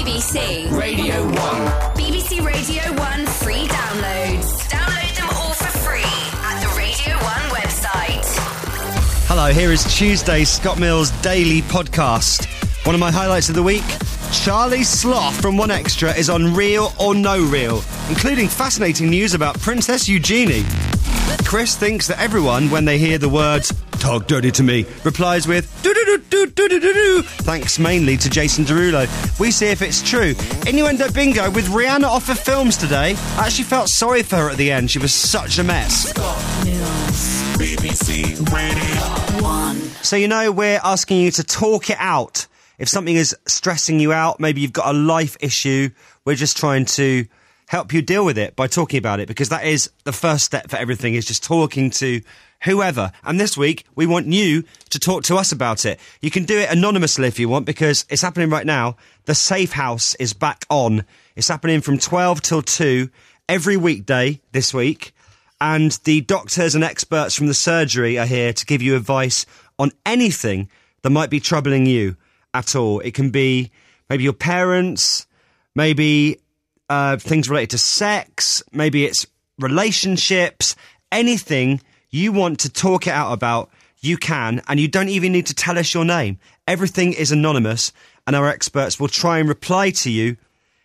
BBC Radio 1. BBC Radio 1 free downloads. Download them all for free at the Radio 1 website. Hello, here is Tuesday's Scott Mills Daily Podcast. One of my highlights of the week, Charlie Sloth from One Extra is on Real or No Real, including fascinating news about Princess Eugenie. Chris thinks that everyone, when they hear the words, "talk dirty to me," replies with, "do-do-do-do-do-do-do-do," thanks mainly to Jason Derulo. We see if it's true. Innuendo bingo with Rihanna off of films today. I actually felt sorry for her at the end. She was such a mess. Scott Mills, BBC Radio 1. So, we're asking you to talk it out. If something is stressing you out, maybe you've got a life issue, we're just trying to help you deal with it by talking about it, because that is the first step for everything, is just talking to whoever. And this week, we want you to talk to us about it. You can do it anonymously if you want, because it's happening right now. The Safe House is back on. It's happening from 12 till 2 every weekday this week. And the doctors and experts from the surgery are here to give you advice on anything that might be troubling you at all. It can be maybe your parents, maybe things related to sex, maybe it's relationships, anything you want to talk it out about, you can, and you don't even need to tell us your name. Everything is anonymous, and our experts will try and reply to you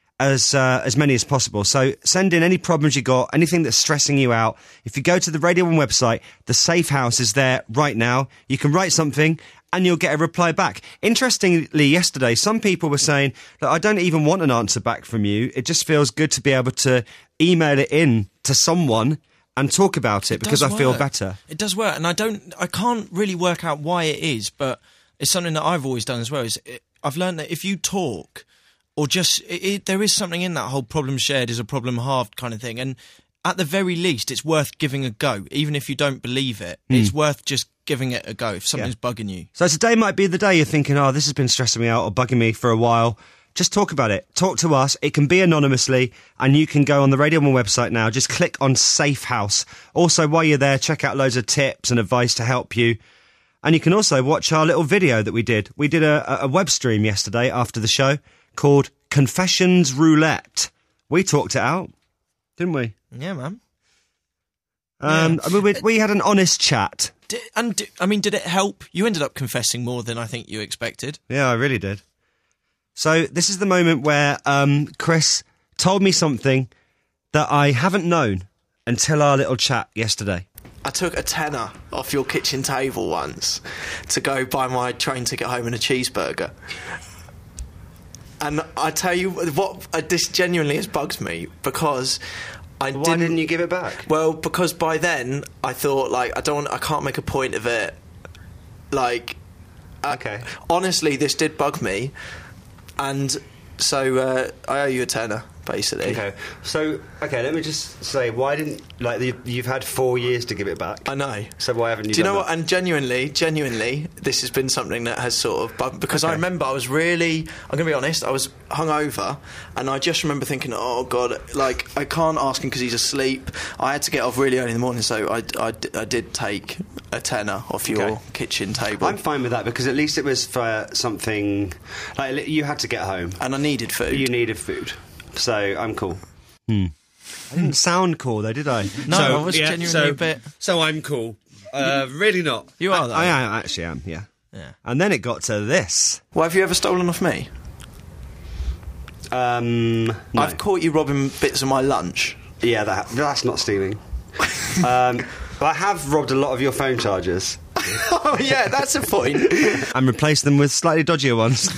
as many as possible. So send in any problems you got, anything that's stressing you out. If you go to the Radio 1 website, the Safe House is there right now. You can write something and you'll get a reply back. Interestingly, yesterday, some people were saying that I don't even want an answer back from you. It just feels good to be able to email it in to someone and talk about it because I feel better. It does work, and I can't really work out why it is, but it's something that I've always done as well. I've learned that if you talk, or just there is something in that whole problem shared is a problem halved kind of thing, and at the very least, it's worth giving a go, even if you don't believe it. It's worth just giving it a go if something's bugging you. So today might be the day you're thinking, oh, this has been stressing me out or bugging me for a while. Just talk about it. Talk to us. It can be anonymously, and you can go on the Radio 1 website now. Just click on Safe House. Also, while you're there, check out loads of tips and advice to help you. And you can also watch our little video that we did. We did a web stream yesterday after the show called Confessions Roulette. We talked it out, didn't we? Yeah, man. We had an honest chat. Did it help? You ended up confessing more than I think you expected. Yeah, I really did. So this is the moment where Chris told me something that I haven't known until our little chat yesterday. I took a tenner off your kitchen table once to go buy my train ticket home and a cheeseburger. And I tell you what, this genuinely has bugged me, because Why didn't you give it back? Well, because by then I thought, I can't make a point of it. Okay. Honestly, this did bug me, and so I owe you a tenner, basically. Okay. So, let me just say, why didn't you've had 4 years to give it back? I know. So why haven't you? Do you know what? And genuinely, this has been something that has sort of bugged, because I remember I was I'm going to be honest, I was hungover, and I just remember thinking, oh God, I can't ask him because he's asleep. I had to get off really early in the morning, so I did take a tenner off your kitchen table. I'm fine with that, because at least it was for something you had to get home, and I needed food. You needed food. So I'm cool. I didn't sound cool though, did I? No, I was genuinely a bit. So I'm cool. Really not. You are though. I actually am. Yeah. And then it got to this. Well, have you ever stolen off me? No. I've caught you robbing bits of my lunch. Yeah, that's not stealing. But I have robbed a lot of your phone chargers. Oh yeah, that's a point. And replaced them with slightly dodgier ones.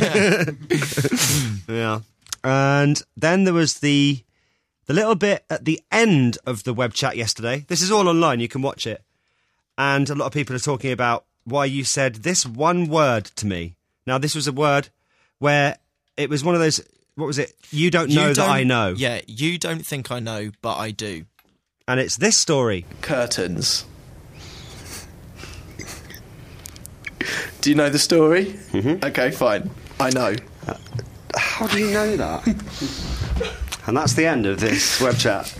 Yeah. And then there was the little bit at the end of the web chat yesterday. This is all online, you can watch it. And a lot of people are talking about why you said this one word to me. Now, this was a word where it was one of those, what was it? You don't know that I know. Yeah, you don't think I know, but I do. And it's this story. Curtains. Do you know the story? Mm-hmm. Okay, fine. I know. How do you know that? And that's the end of this web chat.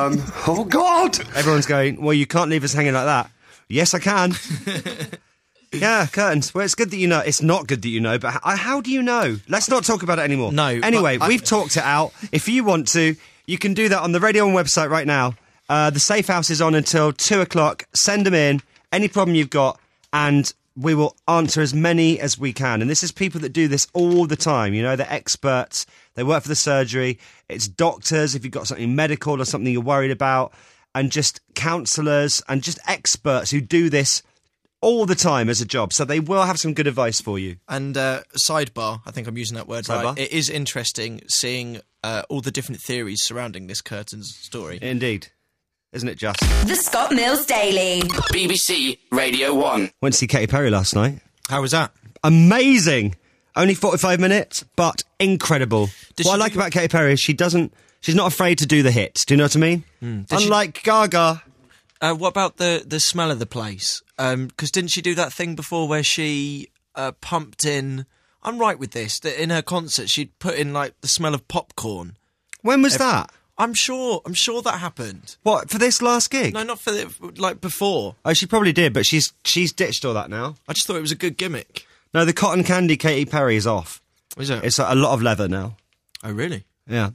Oh, God! Everyone's going, well, you can't leave us hanging like that. Yes, I can. Yeah, curtains. Well, it's good that you know. It's not good that you know, but how do you know? Let's not talk about it anymore. No. Anyway, we've talked it out. If you want to, you can do that on the Radio 1 website right now. The Safe House is on until 2 o'clock. Send them in. Any problem you've got, and we will answer as many as we can. And this is people that do this all the time. You know, they're experts. They work for the surgery. It's doctors if you've got something medical or something you're worried about, and just counsellors and just experts who do this all the time as a job. So they will have some good advice for you. And sidebar, I think I'm using that word Sidebar? right. It is interesting seeing all the different theories surrounding this curtains story. Indeed. Isn't it just? The Scott Mills Daily. BBC Radio 1. Went to see Katy Perry last night. How was that? Amazing. Only 45 minutes, but incredible. What I like about Katy Perry is she's not afraid to do the hits. Do you know what I mean? Unlike Gaga. What about the smell of the place? Because didn't she do that thing before where she pumped in... I'm right with this, that in her concert she'd put in, like, the smell of popcorn. When was that? I'm sure that happened. What, for this last gig? No, not for like before. Oh, she probably did, but she's ditched all that now. I just thought it was a good gimmick. No, the cotton candy Katy Perry is off. Is it? It's a lot of leather now. Oh, really? Yeah.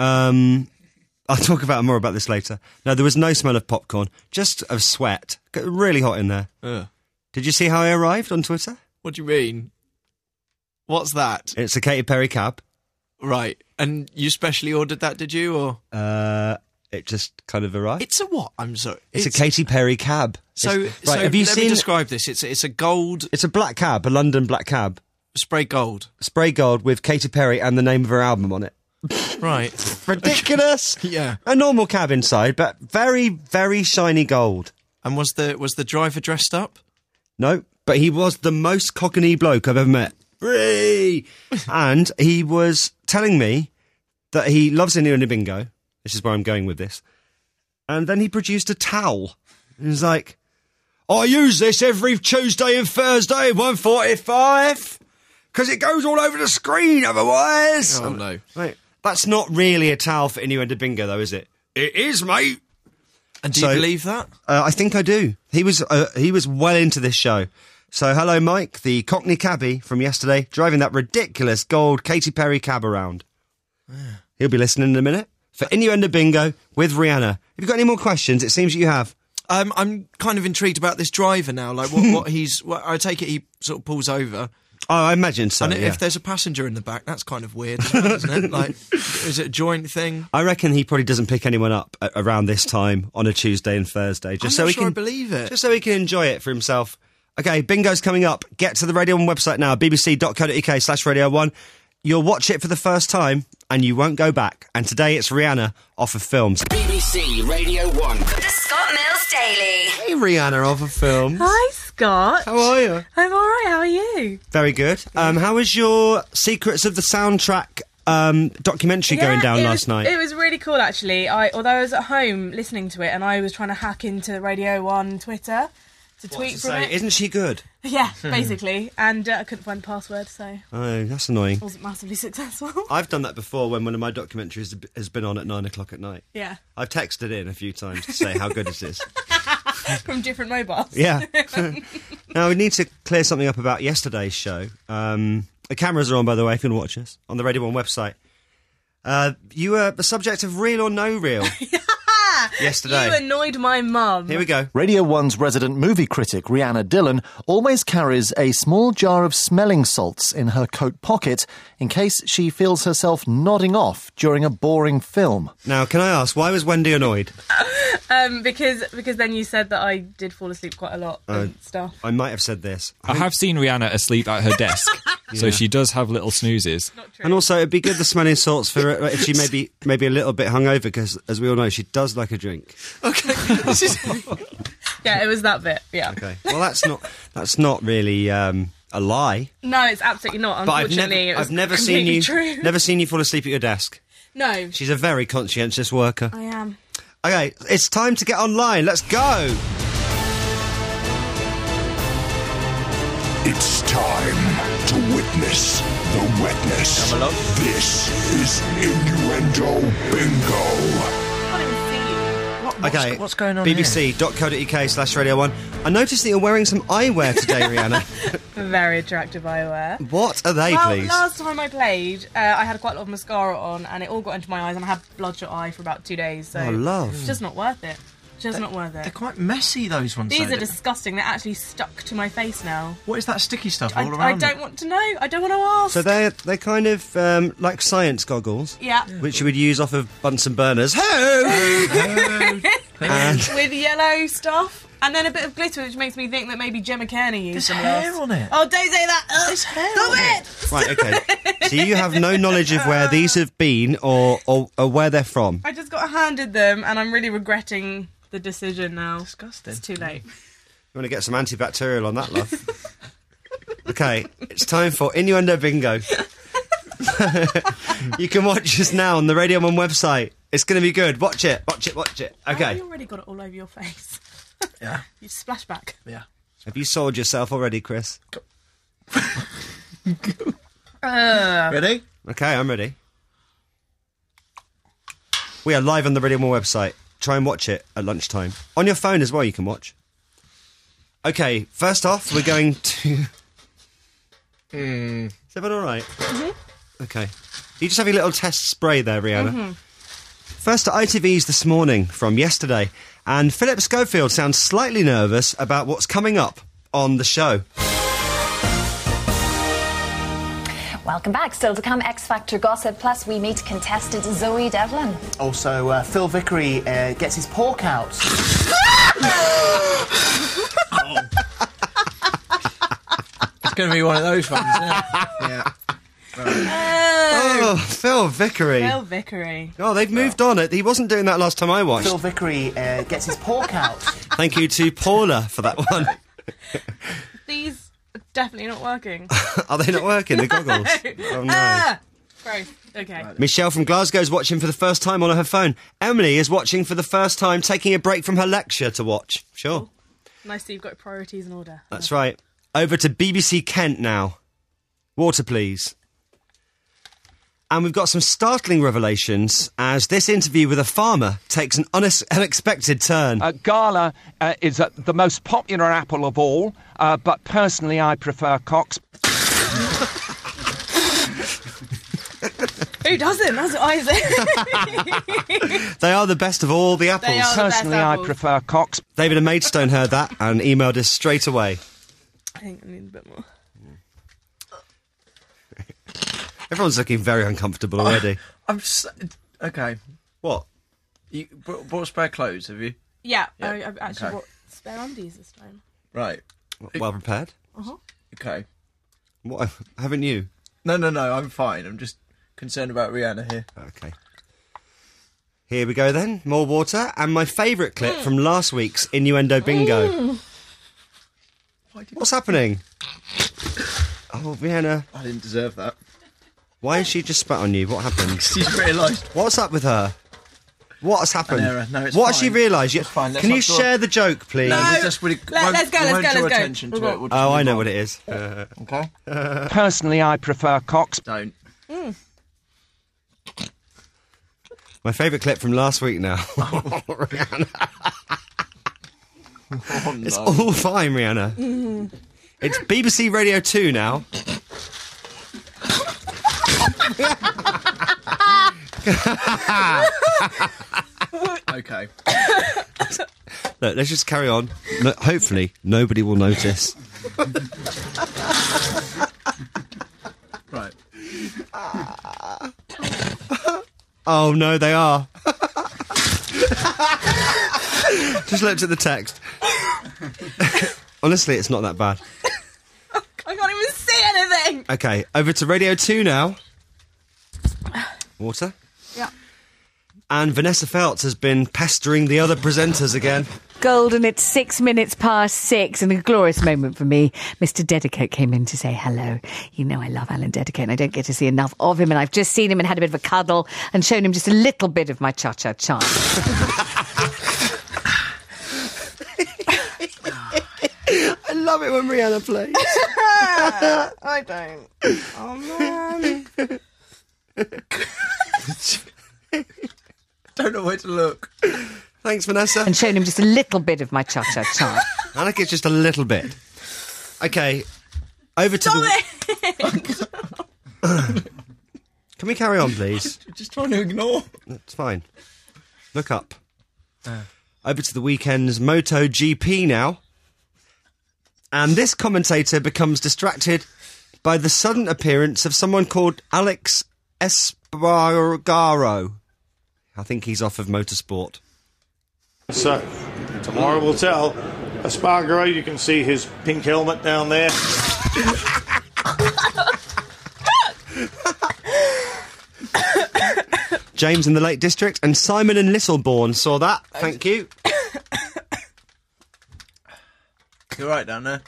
I'll talk more about this later. No, there was no smell of popcorn, just of sweat. Got really hot in there. Did you see how I arrived on Twitter? What do you mean? What's that? It's a Katy Perry cab. Right. And you specially ordered that, did you? Or It just kind of arrived. it's a what? I'm sorry. It's a Katy Perry cab. So have you let me describe this. It's a gold It's a black cab, a London black cab. spray gold. Spray gold with Katy Perry and the name of her album on it. Right. Ridiculous. Yeah. A normal cab inside, but very, very shiny gold. And was the driver dressed up? No, but he was the most cockney bloke I've ever met. Whee! And he was telling me that he loves Innuendo Bingo. This is where I'm going with this. And then he produced a towel. And he was like, I use this every Tuesday and Thursday, 1:45, because it goes all over the screen otherwise. Oh, no. Right. That's not really a towel for Innuendo Bingo, though, is it? It is, mate. And do you believe that? I think I do. He was well into this show. So hello, Mike, the Cockney cabbie from yesterday, driving that ridiculous gold Katy Perry cab around. He'll be listening in a minute for Innuendo Bingo with Rihanna. Have you got any more questions? It seems that you have. I'm kind of intrigued about this driver now. Like what I take it he sort of pulls over. Oh, I imagine so. And yeah. if there's a passenger in the back, that's kind of weird, isn't it? Like, is it a joint thing? I reckon he probably doesn't pick anyone up around this time on a Tuesday and Thursday, just I'm so not he sure can I believe it. just so he can enjoy it for himself. Okay, bingo's coming up. Get to the Radio 1 website now, bbc.co.uk/Radio 1. You'll watch it for the first time and you won't go back. And today it's Rihanna off of Films. BBC Radio 1. The Scott Mills Daily. Hey, Rihanna off of Films. Hi, Scott. How are you? I'm all right. How are you? Very good. How was your Secrets of the Soundtrack documentary going down last night? It was really cool, actually. Although I was at home listening to it, and I was trying to hack into Radio 1 Twitter to tweet from it. Isn't she good? Yeah, basically. And I couldn't find the password, so Oh, that's annoying. it wasn't massively successful. I've done that before when one of my documentaries has been on at 9 o'clock at night. Yeah, I've texted in a few times to say how good it is. from different mobiles. Yeah. Now, we need to clear something up about yesterday's show. The cameras are on, by the way, if you want to watch us, on the Radio 1 website. You were the subject of Real or No Real yesterday. You annoyed my mum. Here we go. Radio 1's resident movie critic, Rihanna Dillon, always carries a small jar of smelling salts in her coat pocket in case she feels herself nodding off during a boring film. Now, can I ask, why was Wendy annoyed? Because then you said that I did fall asleep quite a lot and stuff. I might have said this. I have seen Rihanna asleep at her desk, so she does have little snoozes. Not true. And also, it'd be good the smelling salts for if she maybe a little bit hungover, because as we all know, she does like a drink. Yeah, it was that bit. Yeah. Okay. Well, that's not really a lie. No, it's absolutely not. But Unfortunately, I've never seen you true. never seen you fall asleep at your desk. No, She's a very conscientious worker. I am. Okay, it's time to get online. Let's go. It's time to witness the wetness. This is Innuendo Bingo. I can't even see you. Okay. What's going on BBC.co.uk/Radio 1. I noticed that you're wearing some eyewear today, Rihanna. Very attractive eyewear. What are they, Well, please? last time I played, I had quite a lot of mascara on, and it all got into my eyes, and I had bloodshot eye for about 2 days. So Oh, love. it's just not worth it. Just not worth They're it. quite messy, those ones. These though. are disgusting. They're actually stuck to my face now. What is that sticky stuff I, all I around? don't want to know. I don't want to ask. So they're kind of like science goggles, Yeah. which you would use off of Bunsen burners. Ho! And With yellow stuff. And then a bit of glitter, which makes me think that maybe Gemma Kearney used There's some of hair those. on it. Oh, don't say that. There's hair Stop on it. right, okay. So you have no knowledge of where these have been or where they're from. I just got handed them, and I'm really regretting the decision now. Disgusting. It's too late. You want to get some antibacterial on that, love? Okay, it's time for Innuendo Bingo. You can watch us now on the Radio 1 website. It's going to be good. Watch it. Oh, Okay. you already got it all over your face. Yeah. You splash back. Yeah. Have you soiled yourself already, Chris? Ready? Okay, I'm ready. We are live on the Radio 1 website. Try and watch it at lunchtime. On your phone as well, you can watch. Okay, first off, we're going to... Is everyone all right? Mm-hmm. Okay. You just have your little test spray there, Rihanna. Mm-hmm. First to ITV's This Morning from yesterday. And Philip Schofield sounds slightly nervous about what's coming up on the show. Welcome back. Still to come, X Factor gossip. Plus, we meet contestant Zoe Devlin. Also, Phil Vickery gets his pork out. It's going to be one of those ones, isn't it? Yeah. Oh, Phil Vickery. Phil Vickery. Oh, they've moved on. He wasn't doing that last time I watched. Phil Vickery gets his pork out. Thank you to Paula for that one. These are definitely not working. Are they not working, the goggles? Oh, no. Ah! Gross. Okay. Michelle from Glasgow is watching for the first time on her phone. Emily is watching for the first time, taking a break from her lecture to watch. Sure. Nice that you've got priorities in order. That's right. Over to BBC Kent now. Water, please. And we've got some startling revelations as this interview with a farmer takes an unexpected turn. Gala is the most popular apple of all, but personally I prefer Cox. Who doesn't? That's what I say. They are the best of all the apples. They are the best Personally I apples. prefer Cox. David and Maidstone heard that and emailed us straight away. I think I need a bit more. Everyone's looking very uncomfortable already. Okay. What? You brought spare clothes, have you? Yeah, Yeah, I've actually okay. brought spare undies this time. Right. Well prepared? Uh-huh. Okay. What, haven't you? No, I'm fine. I'm just concerned about Rihanna here. Okay. Here we go then. More water. And my favourite clip from last week's Innuendo Bingo. What's happening? Oh, Rihanna. I didn't deserve that. Why has she just spat on you? What happened? She's realised. What's up with her? What has happened? An error. No, it's what has she fine. realised? It's fine. Let's Can you not draw- share the joke, please? No, we just let's go, we won't let's draw go. attention to it. We'll just Oh, move I know on. what it is. Okay. Personally I prefer Cox. Don't. My favourite clip from last week now. Rihanna. Oh, no. It's all fine, Rihanna. It's BBC Radio 2 now. Okay. Look, let's just carry on. No, hopefully, nobody will notice. Right. Oh, no, they are. Just looked at the text. Honestly, it's not that bad. I can't even see anything. Okay, over to Radio 2 now. Water. Yeah. And Vanessa Feltz has been pestering the other presenters again. Golden, it's 6 minutes past 6, and a glorious moment for me. Mr. Dedicate came in to say hello. You know I love Alan Dedicate, and I don't get to see enough of him, and I've just seen him and had a bit of a cuddle and shown him just a little bit of my cha-cha charm. I love it when Rihanna plays. I don't. Oh, man. Don't know where to look. Thanks, Vanessa. And shown him just a little bit of my cha-cha-cha. Annika's just a little bit. Okay, over to Can we carry on, please? Just trying to ignore. It's fine. Look up. Over to the weekend's MotoGP now. And this commentator becomes distracted by the sudden appearance of someone called Alex Espargaro. I think he's off of motorsport. So, tomorrow we'll tell. Espargaro, you can see his pink helmet down there. James in the Lake District and Simon in Littlebourne saw that. Thank you. You're right down there.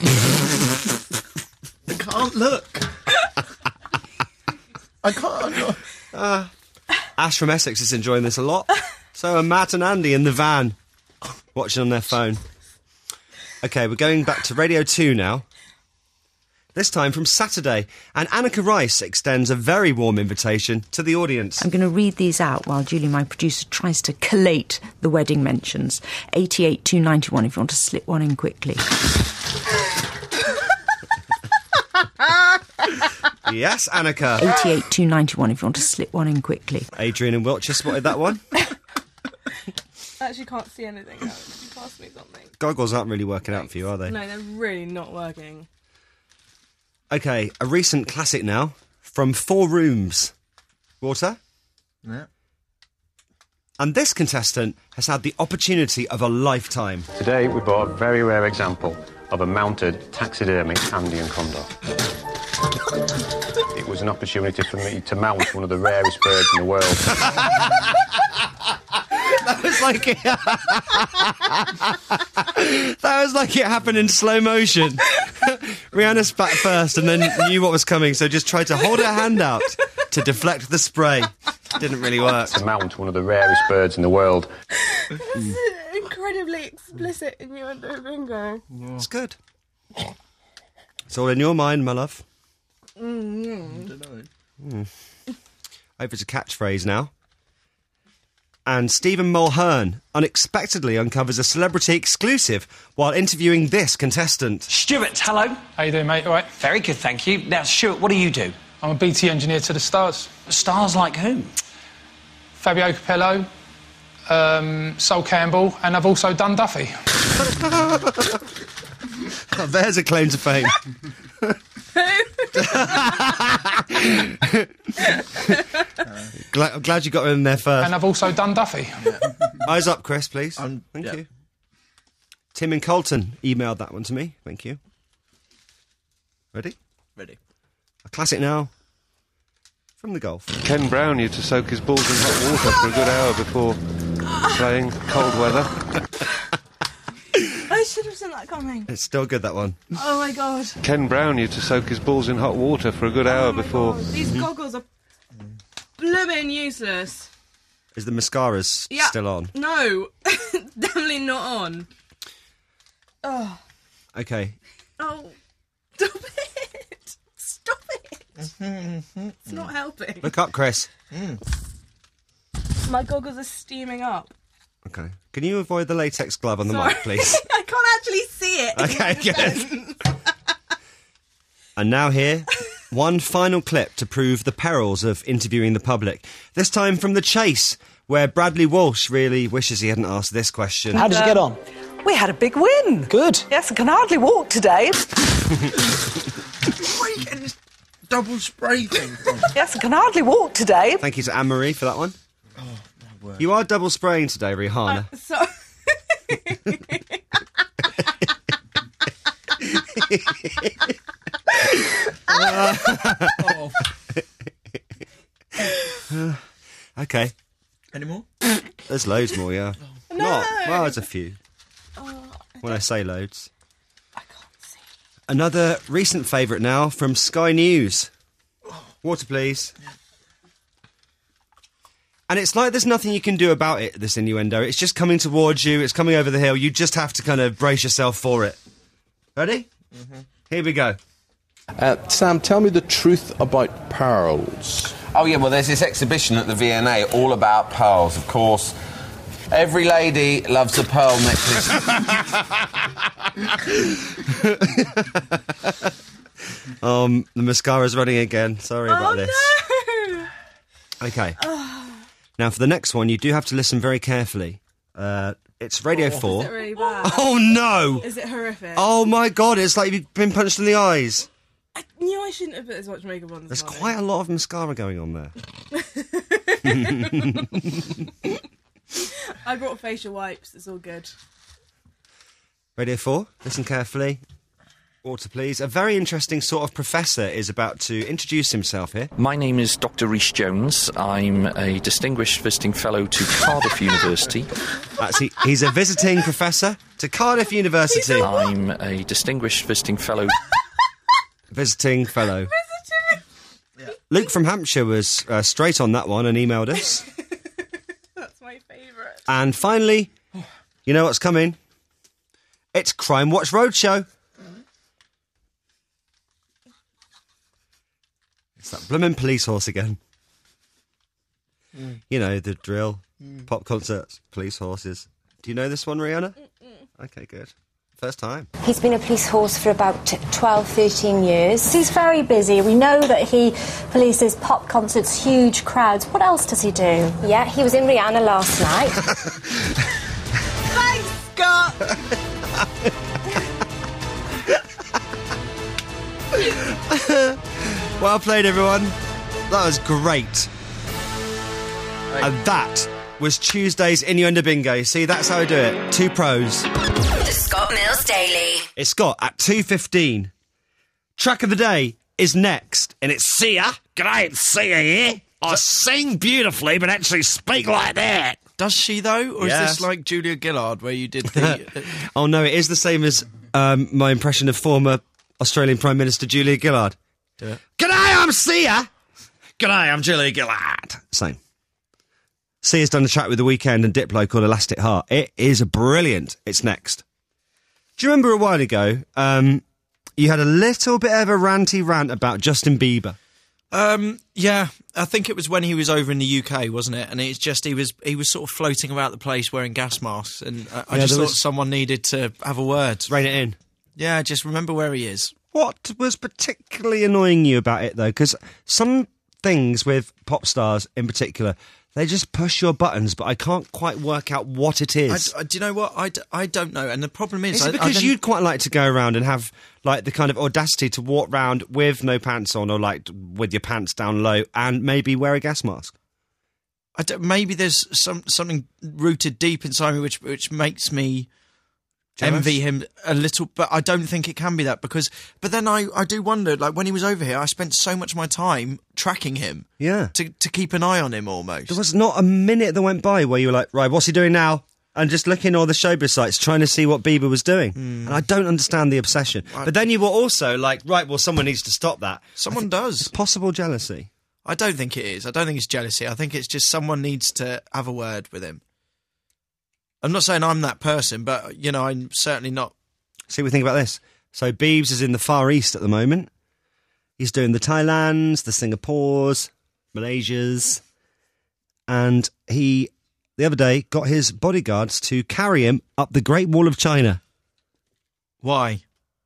I can't look. I can't. Ash from Essex is enjoying this a lot. So are Matt and Andy in the van, watching on their phone. Okay, we're going back to Radio 2 now. This time from Saturday. And Annika Rice extends a very warm invitation to the audience. I'm going to read these out while Julie, my producer, tries to collate the wedding mentions. 88 291 if you want to slip one in quickly. Yes, Annika. 88 291 if you want to slip one in quickly. Adrian in Wiltshire spotted that one. I actually can't see anything now. Could you pass me something? Goggles aren't really working out for you, are they? No, they're really not working. Okay, a recent classic now from 4 Rooms. Water? Yeah. And this contestant has had the opportunity of a lifetime. Today we brought a very rare example of a mounted taxidermic Andean condor. It was an opportunity for me to mount one of the rarest birds in the world. That was like it. That was like it happened in slow motion. Rihanna spat first and then knew what was coming, so just tried to hold her hand out to deflect the spray. Didn't really work. To mount one of the rarest birds in the world. That's incredibly explicit innuendo bingo. Yeah. It's good. It's all in your mind, my love. I don't know. Over to catchphrase now. And Stephen Mulhern unexpectedly uncovers a celebrity exclusive while interviewing this contestant. Stuart, hello. How you doing, mate? All right? Very good, thank you. Now, Stuart, what do you do? I'm a BT engineer to the Stars. Stars like whom? Fabio Capello, Sol Campbell, and I've also done Duffy. There's a claim to fame. I'm glad you got in there first. And I've also done Duffy. Eyes up, Chris, please. Thank you. Tim in Colton emailed that one to me. Thank you. Ready? Ready. A classic now from the golf. Ken Brown used to soak his balls in hot water for a good hour before playing cold weather. I should have seen that coming. It's still good, that one. Oh my god. Ken Brown used to soak his balls in hot water for a good hour before... God. These goggles are blooming useless. Is the mascara still on? No. Definitely not on. Oh. Okay. Oh. Stop it. Stop it. It's not helping. Look up, Chris. My goggles are steaming up. Okay. Can you avoid the latex glove on the mic, please? I can't actually see it. Okay, good. And now here, one final clip to prove the perils of interviewing the public. This time from The Chase, where Bradley Walsh really wishes he hadn't asked this question. How did you get on? We had a big win. Good. Yes, I can hardly walk today. Where are you getting this double spray thing from? Yes, I can hardly walk today. Thank you to Anne-Marie for that one. Oh, my word. You are double spraying today, Rihanna. Okay. Any more? There's loads more, yeah. No. Well, there's a few. When I say loads. I can't see. Another recent favourite now from Sky News. Water, please. Yeah. And it's like there's nothing you can do about it, this innuendo. It's just coming towards you. It's coming over the hill. You just have to kind of brace yourself for it. Ready? Mm-hmm. Here we go. Sam, tell me the truth about pearls. Oh, yeah, well, there's this exhibition at the V&A all about pearls. Of course, Every lady loves a pearl necklace. The mascara's running again. Sorry about this. No! Okay. Now, for the next one, you do have to listen very carefully. It's Radio 4. Is it really bad? Oh, no! Is it horrific? Oh, my God, it's like you've been punched in the eyes. I knew I shouldn't have put as much makeup on this There's quite a lot of mascara going on there. I brought facial wipes. It's all good. Radio 4, listen carefully. Water, please. A very interesting sort of professor is about to introduce himself here. My name is Dr. Rhys Jones. I'm a distinguished visiting fellow to Cardiff University. He's a visiting professor to Cardiff University. I'm a distinguished visiting fellow. Visiting fellow. Luke from Hampshire was straight on that one and emailed us. That's my favourite. And finally, you know what's coming? It's Crime Watch Roadshow. It's that bloomin' police horse again. You know, the drill. Pop concerts, police horses. Do you know this one, Rihanna? Okay, good. First time. He's been a police horse for about 12, 13 years. He's very busy. We know that he polices pop concerts, huge crowds. What else does he do? Yeah, he was in Rihanna last night. Thanks, Scott! Well played, everyone. That was great. And that was Tuesday's Innuendo Bingo. See, that's how I do it. 2 pros. The Scott Mills Daily. It's Scott at 2:15. Track of the day is next, and it's Sia. G'day, it's Sia here. I sing beautifully, but actually speak like that. Does she, though? Or Yes. is this like Julia Gillard, where you did the... Oh, no, it is the same as my impression of former Australian Prime Minister Julia Gillard. Do it. G'day, I'm Sia. G'day, I'm Julia Gillard. Same. Sia's done a track with The Weeknd and Diplo called Elastic Heart. It is brilliant. It's next. Do you remember a while ago, you had a little bit of a ranty rant about Justin Bieber? Yeah, I think it was when he was over in the UK, wasn't it? And it's just he was sort of floating about the place wearing gas masks, and I just thought someone needed to have a word. Rein it in. Yeah, just remember where he is. What was particularly annoying you about it, though? Because some things with pop stars in particular, they just push your buttons, but I can't quite work out what it is. Do you know what? I don't know. And the problem is... Is it because you'd quite like to go around and have, like, the kind of audacity to walk round with no pants on or, like, with your pants down low and maybe wear a gas mask? Maybe there's something rooted deep inside me which makes me... Jealous? Envy him a little, but I don't think it can be that because... But then I do wonder, like, when he was over here, I spent so much of my time tracking him. Yeah. To keep an eye on him, almost. There was not a minute that went by where you were like, right, what's he doing now? And just looking at all the showbiz sites, trying to see what Bieber was doing. And I don't understand the obsession. But then you were also like, right, well, someone needs to stop that. Someone does. It's possible jealousy. I don't think it is. I don't think it's jealousy. I think it's just someone needs to have a word with him. I'm not saying I'm that person, but, you know, I'm certainly not... See what we think about this. So Biebs is in the Far East at the moment. He's doing the Thailands, the Singapores, Malaysias. And he, the other day, got his bodyguards to carry him up the Great Wall of China. Why?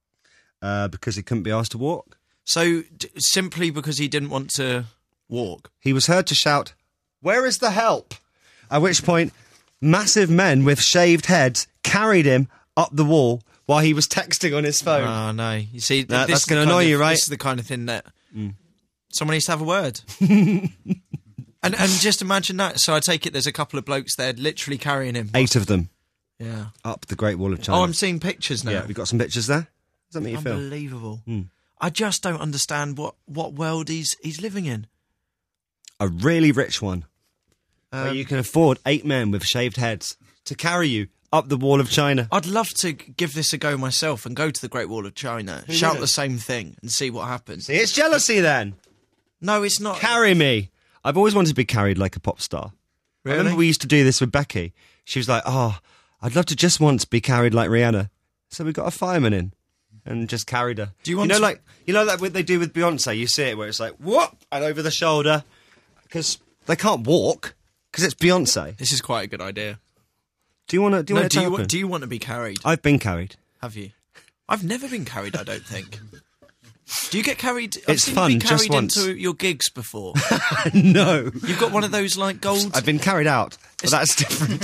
Because he couldn't be asked to walk. So, simply because he didn't want to walk? He was heard to shout, "Where is the help?" At which point... massive men with shaved heads carried him up the wall while he was texting on his phone. Oh, no. You see, that's going to annoy you, right? This is the kind of thing that someone needs to have a word. and just imagine that. So I take it there's a couple of blokes there literally carrying him. 8 of them. Yeah. Up the Great Wall of China. Oh, I'm seeing pictures now. Yeah, we've got some pictures there. Does that make you feel? Unbelievable. I just don't understand what world he's living in. A really rich one. Where you can afford 8 men with shaved heads to carry you up the Wall of China. I'd love to give this a go myself and go to the Great Wall of China, shout the same thing and see what happens. See, it's jealousy then. No, it's not. Carry me. I've always wanted to be carried like a pop star. Really? I remember we used to do this with Becky. She was like, oh, I'd love to just once be carried like Rihanna. So we got a fireman in and just carried her. Do you want you know like what they do with Beyonce? You see it where it's like, whoop, and over the shoulder. Because they can't walk. Because it's Beyonce. This is quite a good idea. Do you want to? Do you No, want it to happen? do you want to be carried? I've been carried. Have you? I've never been carried, I don't think. Do you get carried? I've It's seen fun, you be carried just once. into your gigs before. No. You've got one of those, like, gold... I've been carried out. But that's different.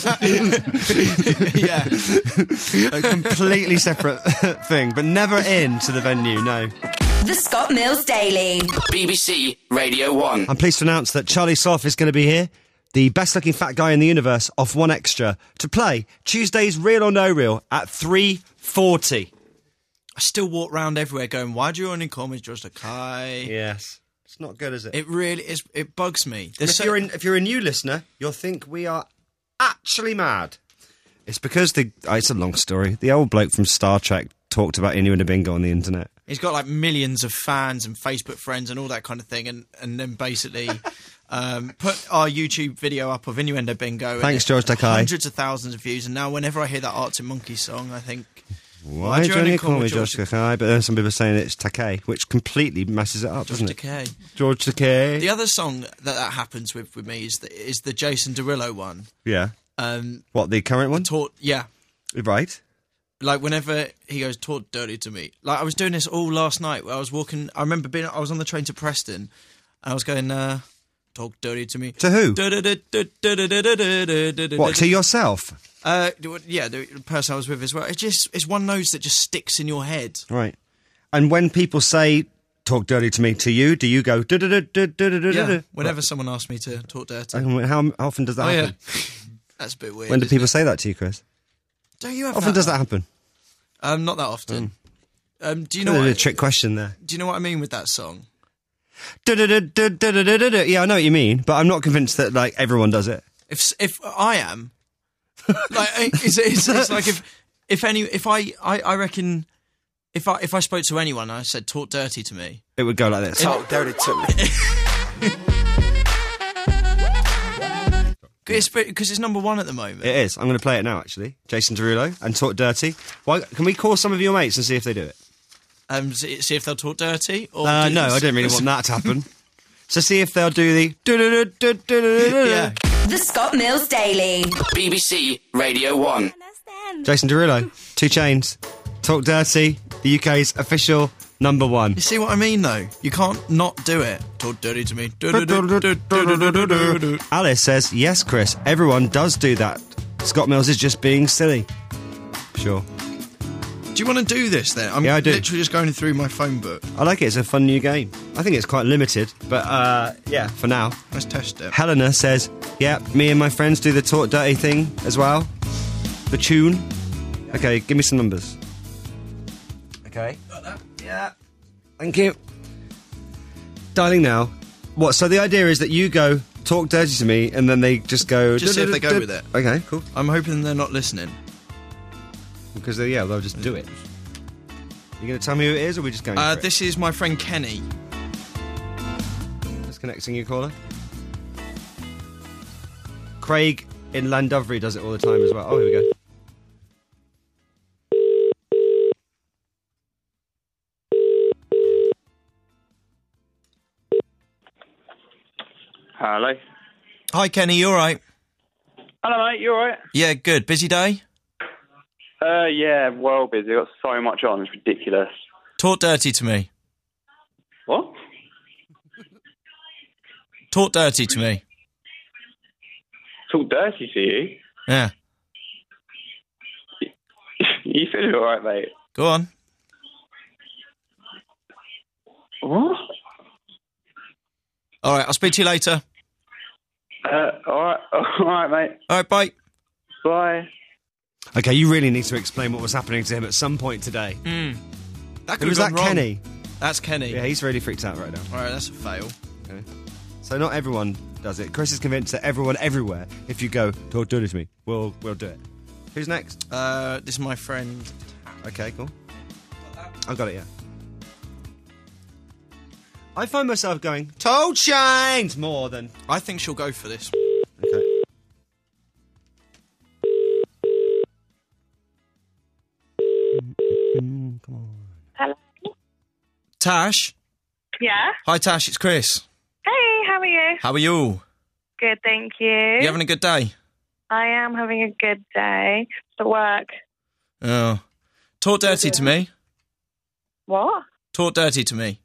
Yeah. A completely separate thing, but never into the venue, no. The Scott Mills Daily. BBC Radio 1. I'm pleased to announce that Charlie Sloth is going to be here, the best-looking fat guy in the universe, off One Extra, to play Tuesday's Real or No Real at 3:40. I still walk round everywhere going, why do you only call me George Takei? Yes. It's not good, is it? It really is. It bugs me. If you're a new listener, you'll think we are actually mad. It's because it's a long story. The old bloke from Star Trek talked about Innuendo Bingo on the internet. He's got like millions of fans and Facebook friends and all that kind of thing, and then basically put our YouTube video up of Innuendo Bingo. Thanks, George Takei. Hundreds of thousands of views, and now whenever I hear that Arctic Monkeys song, I think... Why do you only call me George Takei? But then some people are saying it's Takei, which completely messes it up, doesn't it? George Takei. The other song that happens with me is the Jason Derulo one. Yeah. What, the current one? Yeah. Right. Like, whenever he goes, talk dirty to me. Like, I was doing this all last night where I was walking... I remember I was on the train to Preston, and I was going, talk dirty to me. To who? What, to yourself? Yeah, the person I was with as well. It's one of those that just sticks in your head. Right. And when people say, talk dirty to me, to you, do you go... Yeah, whenever someone asks me to talk dirty. And how often does that happen? Yeah. That's a bit weird. When do people say that to you, Chris? Don't you have often does that happen? Not that often. Do you know a trick question there? Do you know what I mean with that song? Yeah, I know what you mean, but I'm not convinced that like everyone does it. If I am, like, it's like I reckon if I spoke to anyone and I said talk dirty to me, it would go like this. Talk dirty to me. Because it's number one at the moment. It is. I'm going to play it now, actually. Jason Derulo and Talk Dirty. Why? Can we call some of your mates and see if they do it? See if they'll talk dirty? Or no, I don't really want that to happen. So see if they'll do the... Yeah. The Scott Mills Daily. BBC Radio 1. Jason Derulo, 2 Chainz, Talk Dirty, the UK's official number 1. You see what I mean, though? You can't not do it. Talk dirty to me. Alice says, yes, Chris, everyone does do that. Scott Mills is just being silly. Sure. Do you want to do this, then? I'm I do. literally just going through my phone book. I like it. It's a fun new game. I think it's quite limited, but, yeah, for now. Let's test it. Helena says, yeah, me and my friends do the Talk Dirty thing as well. The tune. Okay, give me some numbers. Okay. Got that? Yeah. Thank you. Dialing now. What, so the idea is that you go, talk dirty to me, and then they just go... Just see if they go with it. Okay, cool. I'm hoping they're not listening. Because, they'll just do it. You going to tell me who it is, or are we just going for it? This is my friend Kenny. Just connecting your caller. Craig in Llandovery does it all the time as well. Oh, here we go. Hello. Hi, Kenny, you all right? Hello, mate, you all right? Yeah, good. Busy day? Yeah, well busy. I've got so much on, it's ridiculous. Talk dirty to me. What? Talk dirty to me. Talk dirty to you? Yeah. You feeling all right, mate? Go on. What? All right, I'll speak to you later. All right, mate. All right, bye. Bye. Okay, you really need to explain what was happening to him at some point today. That Who was that, Kenny? That's Kenny. Yeah, he's really freaked out right now. All right, that's a fail. Okay. So not everyone does it. Chris is convinced that everyone everywhere, if you go, talk dirty to me, we'll do it. Who's next? This is my friend. Okay, cool. I've got it, yeah. I find myself going, Told Chainz, more than... I think she'll go for this. Okay. Come on. Hello? Tash? Yeah? Hi, Tash, it's Chris. Hey, how are you? How are you? Good, thank you. You having a good day? I am having a good day. Just at work. Oh. Talk dirty to me. What? Talk dirty to me.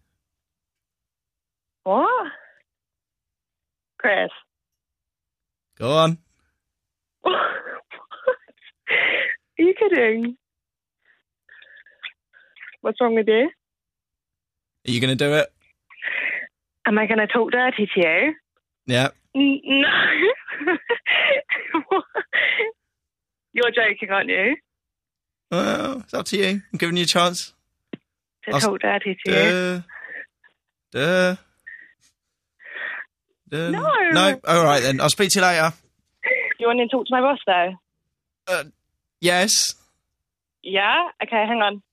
What? Chris. Go on. Are you kidding? What's wrong with you? Are you going to do it? Am I going to talk dirty to you? Yeah. No. You're joking, aren't you? Well, it's up to you. I'm giving you a chance. To talk dirty to you? No. No? All right, then. I'll speak to you later. You want to talk to my boss, though? Yes. Yeah? Okay, hang on.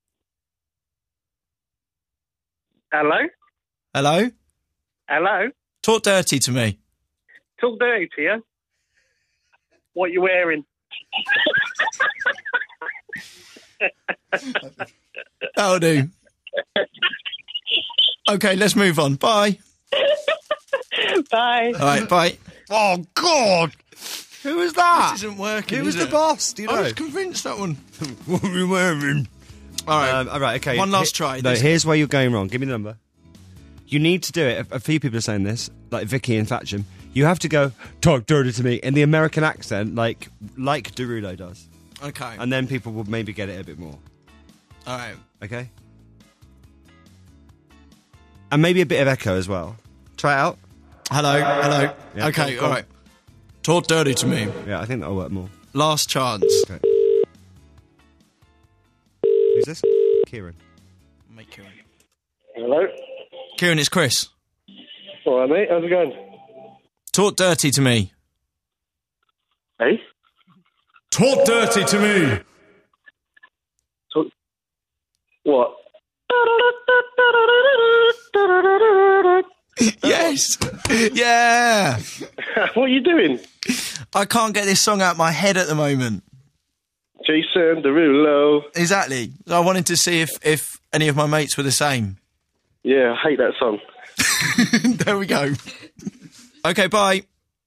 Hello? Hello? Hello? Talk dirty to me. Talk dirty to you? What you wearing? That'll do. Okay, let's move on. Bye. Bye. All right, bye. Oh, God! Who was that? This isn't working. Who was is the it? boss? Do you know? I was convinced that one. What are you wearing? All right, okay. One last try. No, here's where you're going wrong. Give me the number. You need to do it. A few people are saying this, like Vicky and Thatcham. You have to go, talk dirty to me, in the American accent, like Derulo does. Okay. And then people will maybe get it a bit more. All right. Okay? And maybe a bit of echo as well. Try it out. Hello. Yeah, okay, go all on. right. Talk dirty to me. Yeah, I think that'll work more. Last chance. Okay. Who's this? Kieran. Mate, Kieran. Hello? Kieran, it's Chris. All right, mate. How's it going? Talk dirty to me. Hey? Talk dirty to me. Talk... What? Yes. Yeah. What are you doing? I can't get this song out of my head at the moment. Jason Derulo. Exactly. I wanted to see if any of my mates were the same. Yeah, I hate that song. There we go. Okay, bye.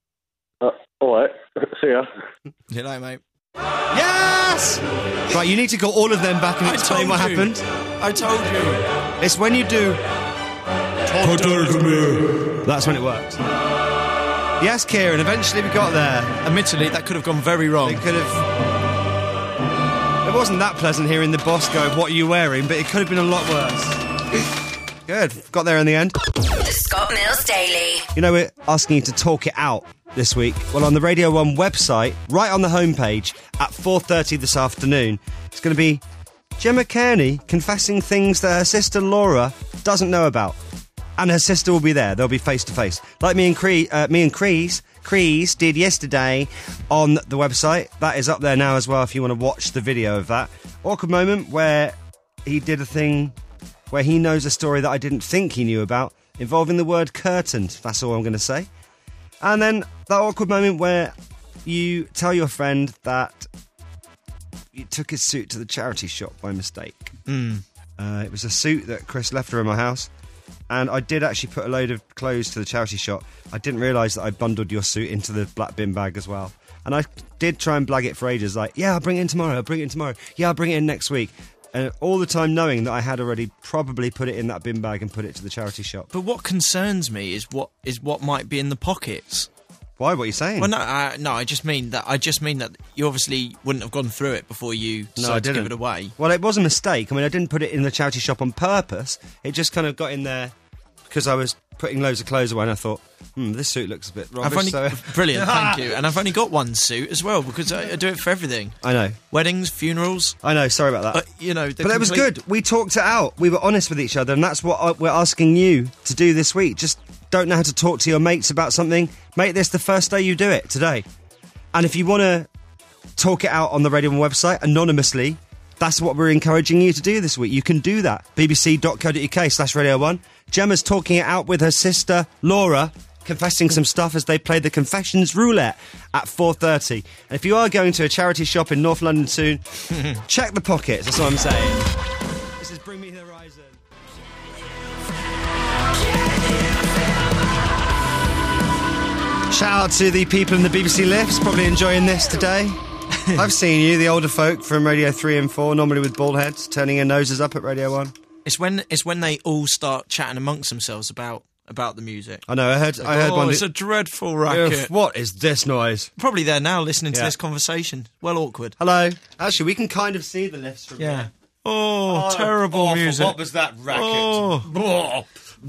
All right. See ya. See you later, mate. Yes! Right, you need to go all of them back and explain what happened. I told you. It's when you do... Talk dirty to me. That's when it works. Yes, Kieran, eventually we got there. Admittedly, that could have gone very wrong. It could have... It wasn't that pleasant hearing the boss go, what are you wearing? But it could have been a lot worse. Good, got there in the end. The Scott Mills Daily. You know, we're asking you to talk it out this week. Well, on the Radio 1 website, right on the homepage, at 4:30 this afternoon, it's going to be Gemma Kearney confessing things that her sister Laura doesn't know about. And her sister will be there. They'll be face-to-face. Like me and Crease did yesterday on the website. That is up there now as well if you want to watch the video of that. Awkward moment where he did a thing where he knows a story that I didn't think he knew about, involving the word curtains. That's all I'm going to say. And then that awkward moment where you tell your friend that you took his suit to the charity shop by mistake. It was a suit that Chris left her in my house. And I did actually put a load of clothes to the charity shop. I didn't realise that I bundled your suit into the black bin bag as well. And I did try and blag it for ages, like, yeah, I'll bring it in tomorrow, yeah, I'll bring it in next week. And all the time knowing that I had already probably put it in that bin bag and put it to the charity shop. But what concerns me is what might be in the pockets. Why? What are you saying? Well, no, I just mean that you obviously wouldn't have gone through it before you decided to give it away. Well, it was a mistake. I mean, I didn't put it in the charity shop on purpose. It just kind of got in there because I was putting loads of clothes away and I thought, this suit looks a bit rubbish. Brilliant, thank you. And I've only got one suit as well because I do it for everything. I know. Weddings, funerals. I know, sorry about that. But it was good. We talked it out. We were honest with each other, and that's what we're asking you to do this week. Just don't know how to talk to your mates about something. Make this the first day you do it, today. And if you want to talk it out on the Radio 1 website, anonymously, that's what we're encouraging you to do this week. You can do that. bbc.co.uk/Radio 1. Gemma's talking it out with her sister, Laura, confessing some stuff as they play the Confessions Roulette at 4:30. And if you are going to a charity shop in North London soon, check the pockets, that's what I'm saying. This is Bring Me the Horizon. Shout out to the people in the BBC lifts, probably enjoying this today. I've seen you, the older folk from Radio 3 and 4, normally with bald heads, turning your noses up at Radio 1. It's when they all start chatting amongst themselves about the music. I know, I heard one... It's a dreadful racket. What is this noise? Probably they're now listening to this conversation. Well, awkward. Hello. Actually, we can kind of see the lifts from here. Oh, terrible music. What was that racket? Oh.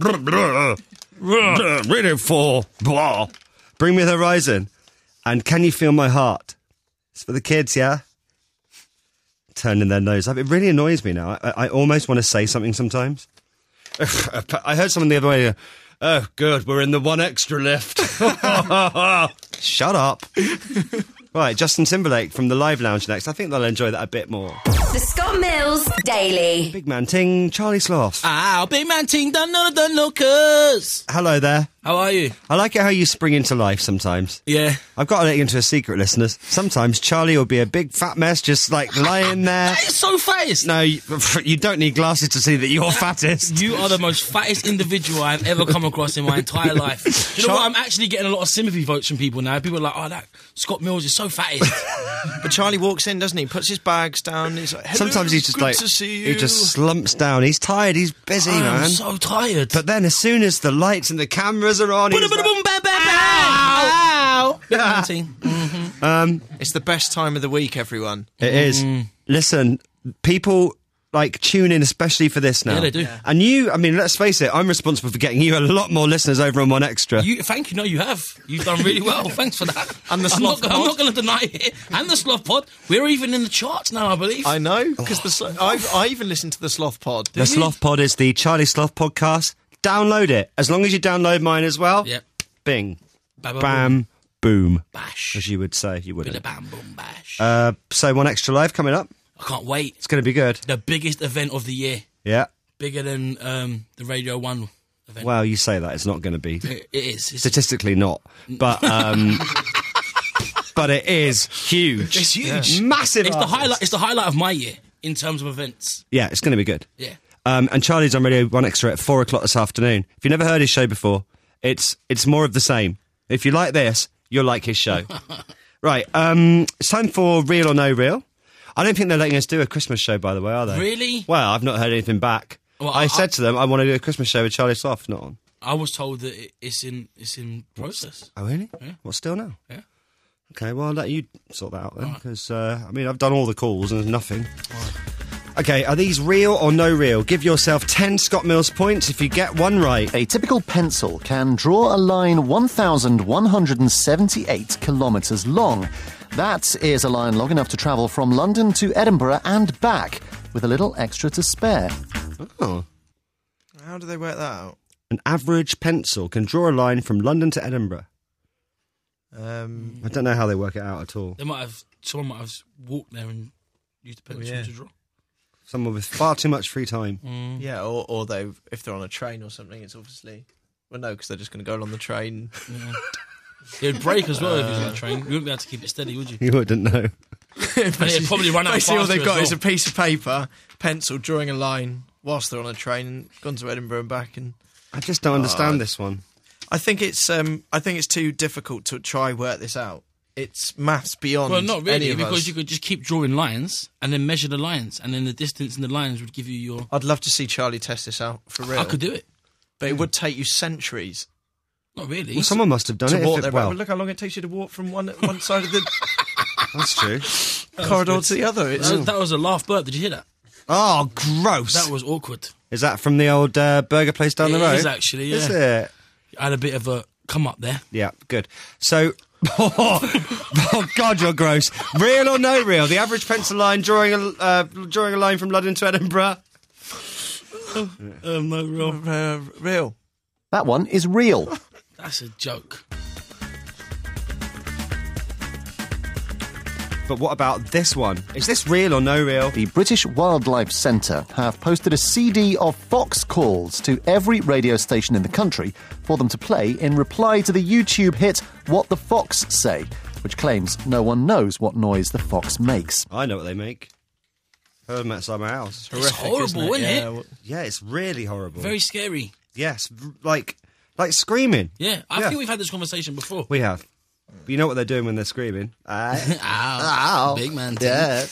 Radio 4. Blah. Bring Me the Horizon. And Can You Feel My Heart? It's for the kids, yeah? Turning their nose up. It really annoys me now. I almost want to say something sometimes. I heard someone the other way. Oh, good, we're in the 1Extra lift. Shut up. Right, Justin Timberlake from the Live Lounge next. I think they'll enjoy that a bit more. The Scott Mills Daily. Big Man Ting, Charlie Sloth. Ow, Big Man Ting, don't know, cuz. Hello there. How are you? I like it how you spring into life sometimes. Yeah. I've got to let you into a secret, listeners. Sometimes Charlie will be a big fat mess just like lying there. That is so fattest. No, you don't need glasses to see that you're fattest. You are the most fattest individual I've ever come across in my entire life. Do you know what? I'm actually getting a lot of sympathy votes from people now. People are like, oh, that Scott Mills is so fattest. But Charlie walks in, doesn't he? Puts his bags down. He's like, sometimes he's just like, he just slumps down. He's tired. He's busy, man. I'm so tired. But then as soon as the lights and the cameras are on, he's like, ow! It's the best time of the week, everyone. It is. Listen, people like tune in especially for this now. Yeah, they do. Yeah. And you, I mean, let's face it, I'm responsible for getting you a lot more listeners over on 1Extra. Thank you. No, you have. You've done really well. Thanks for that. And the Sloth Pod. I'm not going to deny it. And the Sloth Pod. We're even in the charts now, I believe. I know, because I even listened to the Sloth Pod. The Sloth Pod is the Charlie Sloth podcast. Download it. As long as you download mine as well. Yep. Bing. Bam, boom. Bash. As you would say. You wouldn't. Bam, boom, bash. So 1Extra Live coming up. I can't wait. It's going to be good. The biggest event of the year. Yeah. Bigger than the Radio 1 event. Well, you say that. It's not going to be. It is. Statistically not. But but it is huge. It's huge. Yeah. Massive. It's the highlight of my year in terms of events. Yeah, it's going to be good. Yeah. And Charlie's on Radio 1Extra at 4 o'clock this afternoon. If you've never heard his show before, it's more of the same. If you like this, you'll like his show. Right, it's time for Real or No Real. I don't think they're letting us do a Christmas show, by the way, are they? Really? Well, I've not heard anything back. Well, I said to them, I want to do a Christmas show with Charlie Sloth, not on. I was told that it's in process. Oh, really? Yeah. What, still now? Yeah. Okay, well, I'll let you sort that out then, because, I've done all the calls and there's nothing. Okay, are these real or no real? Give yourself 10 Scott Mills points if you get one right. A typical pencil can draw a line 1,178 kilometres long. That is a line long enough to travel from London to Edinburgh and back, with a little extra to spare. Oh. How do they work that out? An average pencil can draw a line from London to Edinburgh. I don't know how they work it out at all. Someone might have walked there and used a pencil to draw. Someone with far too much free time. Yeah, or if they're on a train or something, it's obviously... Well, no, because they're just going to go along the train. Yeah. It would break as well if it was on a train. You wouldn't be able to keep it steady, would you? You wouldn't know. And it'd probably run out Basically, all they've got well. is a piece of paper, pencil, drawing a line whilst they're on a train and gone to Edinburgh and back. And I just don't understand this one. I think it's too difficult to try work this out. It's maths beyond. Well, not really, any of because us. you could just keep drawing lines and then measure the lines, and then the distance in the lines would give you your. I'd love to see Charlie test this out for real. I could do it, but it would take you centuries. Not really. Well, someone must have done to it. Walk there. Well, look how long it takes you to walk from one side of the That's true. corridor to the other. That was a laugh burp. Did you hear that? Oh, gross. That was awkward. Is that from the old burger place down the road? It is actually, yeah. Is it? I had a bit of a come up there. Yeah, good. So, oh God, you're gross. Real or no real? The average pencil line drawing a line from London to Edinburgh. No real. Real. That one is real. That's a joke. But what about this one? Is this real or no real? The British Wildlife Centre have posted a CD of fox calls to every radio station in the country for them to play in reply to the YouTube hit What the Fox Say, which claims no one knows what noise the fox makes. I know what they make. Heard them outside my house. It's horrible, isn't it? Yeah, it's really horrible. Very scary. Yes, like Like screaming. Yeah, I think we've had this conversation before. We have. But you know what they're doing when they're screaming? Ow. Big man. Yeah.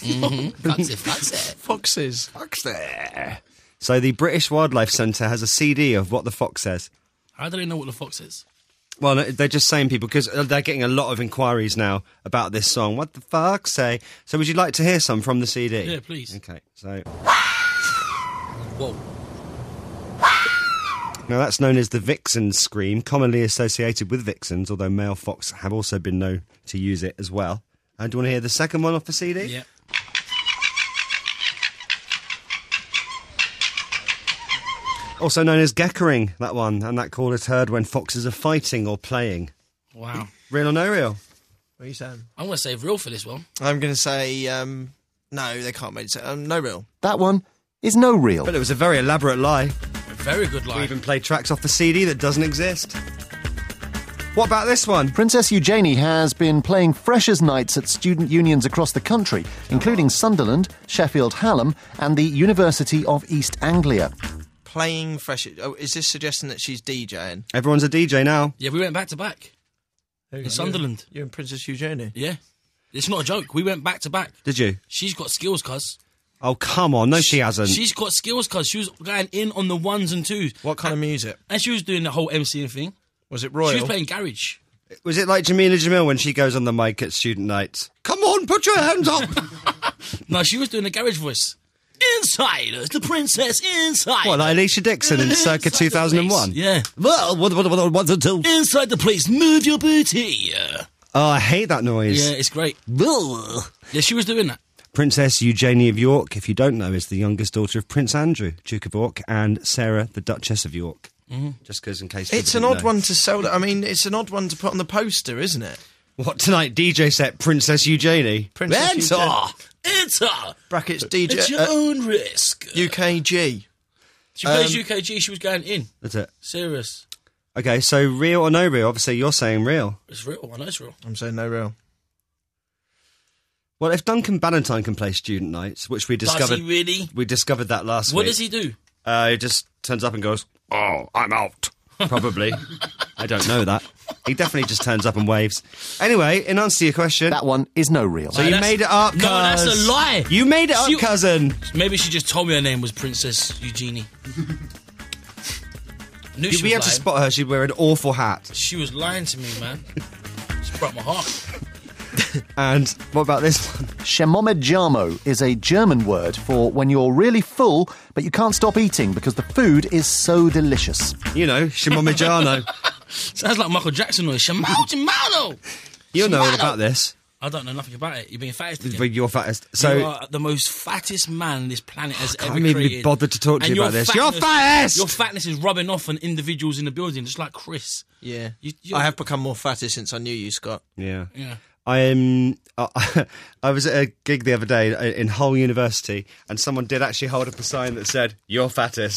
Foxes. So the British Wildlife Centre has a CD of What the Fox Says. How do they know what the fox is? Well, they're just saying people, because they're getting a lot of inquiries now about this song. What the Fox Say? So would you like to hear some from the CD? Yeah, please. Okay, so... Whoa. Now, that's known as the vixen scream, commonly associated with vixens, although male fox have also been known to use it as well. Do you want to hear the second one off the CD? Yeah. Also known as geckering, that one, and that call is heard when foxes are fighting or playing. Wow. Real or no real? What are you saying? I'm going to say real for this one. I'm going to say, no, they can't make it say, no real. That one is no real. But it was a very elaborate lie. A very good lie. We even played tracks off the CD that doesn't exist. What about this one? Princess Eugenie has been playing Freshers' Nights at student unions across the country, including Sunderland, Sheffield Hallam and the University of East Anglia. Playing Freshers... Oh, is this suggesting that she's DJing? Everyone's a DJ now. Yeah, we went back to back. In Sunderland. You and Princess Eugenie? Yeah. It's not a joke. We went back to back. Did you? She's got skills, cuz. Oh, come on. No, she hasn't. She's got skills, cuz. She was going in on the ones and twos. What kind of music? And she was doing the whole MCing thing. Was it royal? She was playing garage. Was it like Jamila Jamil when she goes on the mic at student nights? Come on, put your hands up! No, she was doing the garage voice. Inside us, the princess inside. What, like Alicia Dixon in circa 2001? Yeah. Well, what's it do? Inside the place, move your booty. Oh, I hate that noise. Yeah, it's great. Yeah, she was doing that. Princess Eugenie of York, if you don't know, is the youngest daughter of Prince Andrew, Duke of York, and Sarah, the Duchess of York. Mm-hmm. Just because, in case it's an odd one to sell. I mean, it's an odd one to put on the poster, isn't it? What, tonight, DJ set Princess Eugenie? Enter! Brackets DJ. At your own risk. UKG. She plays UKG, she was going in. That's it. Serious. Okay, so real or no real? Obviously, you're saying real. It's real. I know it's real. I'm saying no real. Well, if Duncan Bannatyne can play student nights, which we discovered... Does he really? We discovered that last week. What does he do? He just turns up and goes, "Oh, I'm out." Probably. I don't know that. He definitely just turns up and waves. Anyway, in answer to your question... That one is no real. So you made it up, cuz. No, that's a lie. You made it up, cousin. Maybe she just told me her name was Princess Eugenie. You'd be able to spot her. She'd wear an awful hat. She was lying to me, man. She broke my heart. And what about this one? Shemomejamo is a German word for when you're really full, but you can't stop eating because the food is so delicious. You know, Shemomejano. Sounds like Michael Jackson noise. Shemomejano! You know all about this. I don't know nothing about it. You're being fattest again. But you're fattest. So you are the most fattest man this planet has ever created. I can't even be bothered to talk to you about this. You're fattest! Your fatness is rubbing off on individuals in the building, just like Chris. Yeah. I have become more fattest since I knew you, Scott. Yeah. Yeah. I was at a gig the other day in Hull University, and someone did actually hold up a sign that said, "You're fattest."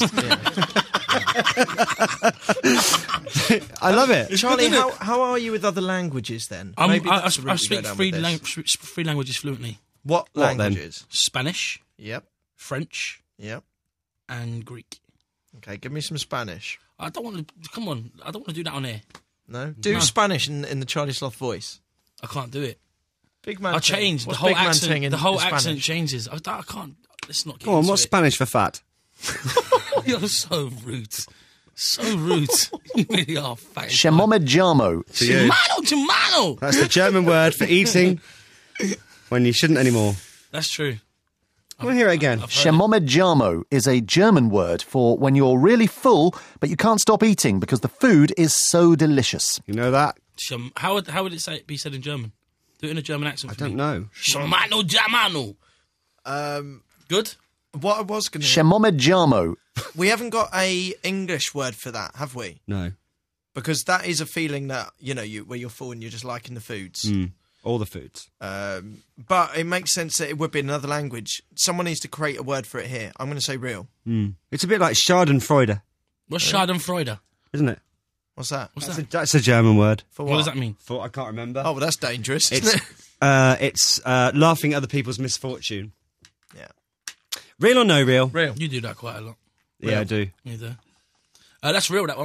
I love it. Charlie, how are you with other languages then? I speak three languages fluently. What languages? Spanish. Yep. French. Yep. And Greek. Okay, give me some Spanish. I don't want to... Come on. I don't want to do that on air. No? Do Spanish in the Charlie Sloth voice. I can't do it. Big man. I changed. The whole accent. The whole accent changes. I can't. Let's not get Go on. What's Spanish for fat? You're so rude. So rude. You really are fat. Shemomejamo. Shemano. That's the German word for eating when you shouldn't anymore. That's true. I want to hear it again. Shemomejamo is a German word for when you're really full, but you can't stop eating because the food is so delicious. You know that? How would it be said in German? Do it in a German accent. I don't know. Shemano Jamano. Good. What I was going to... Shemomejamo. We haven't got a English word for that, have we? No. Because that is a feeling that, where you're full and you're just liking the foods. All the foods. But it makes sense that it would be another language. Someone needs to create a word for it here. I'm going to say real. It's a bit like Schadenfreude. What's Schadenfreude? Isn't it? What's that? That's a German word. For what does that mean? I can't remember. Oh, well, that's dangerous, isn't it? It's laughing at other people's misfortune. Yeah. Real or no real? Real. You do that quite a lot. Yeah, I do. You do. That's real, that one.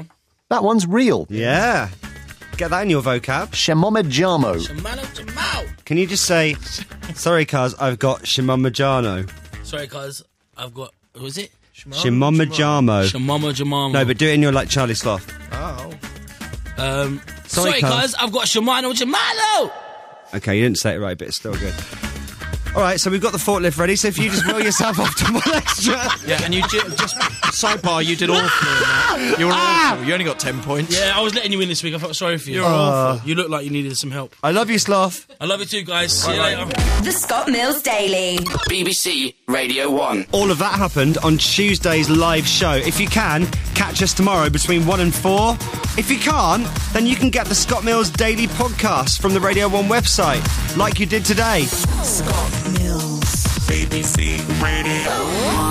That one's real. Yeah. Get that in your vocab. Shemomajamo. Can you just say, sorry, cuz, I've got Shemomajano? Sorry, cuz, I've got... What was it? Shemomajamo. Shemomajamo. No, but do it in your, like, Charlie Sloth. Oh. Sorry, cuz, I've got Shimano Jamalo. Okay, you didn't say it right, but it's still good. All right, so we've got the forklift ready, so if you just will yourself off to one extra. Yeah, and you just sidebar, you did awful in that. You were awful. You only got 10 points. Yeah, I was letting you in this week. I felt sorry for you. You're awful. You look like you needed some help. I love you, Sloth. I love you too, guys. See you later. The Scott Mills Daily. BBC Radio 1. All of that happened on Tuesday's live show. If you can, catch us tomorrow between 1 and 4. If you can't, then you can get the Scott Mills Daily podcast from the Radio 1 website, like you did today. Scott Mills. BBC Radio 1.